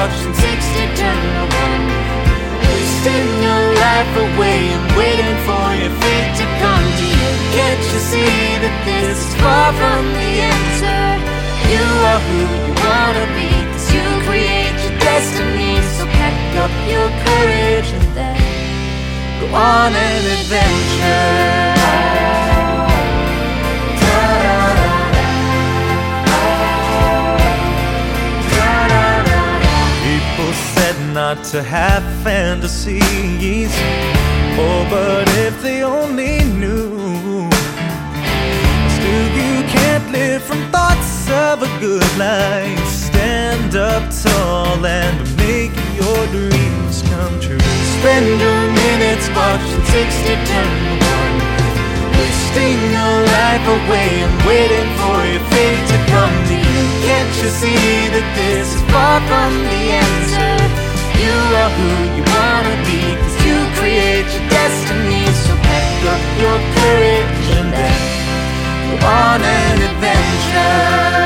watching 60 turn to 1, wasting your life away and waiting for your fate to come to you. Can't you see that this is far from the answer? You are who you wanna be, 'cause you create your destiny. So pack up your courage and then go on an adventure. People said not to have fantasies, oh, but if they only knew. Still you can't live from thoughts of a good life. Stand up tall and make your dreams come true. Spend your minutes watching 60 turn to 1, wasting your life away and waiting for your fate to come to you. Can't you see that this is far from the answer? You are who you wanna be, 'cause you create your destiny. So pack up your courage and then go on an adventure.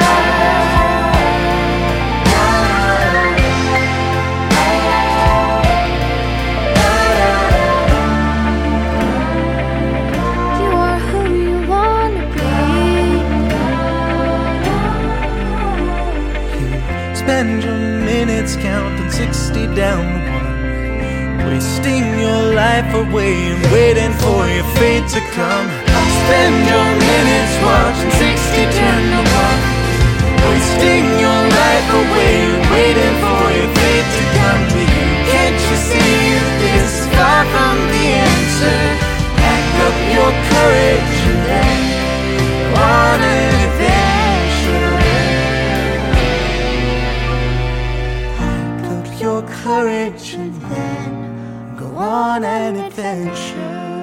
Spend your minutes counting 60 down to 1, wasting your life away and waiting for your fate to come. Spend your minutes watching 60 turn to 1, wasting your life away and waiting for your fate to come to you. Can't you see that this is far from the answer? Pack up your courage and then go on an adventure. Your courage and then go on an adventure.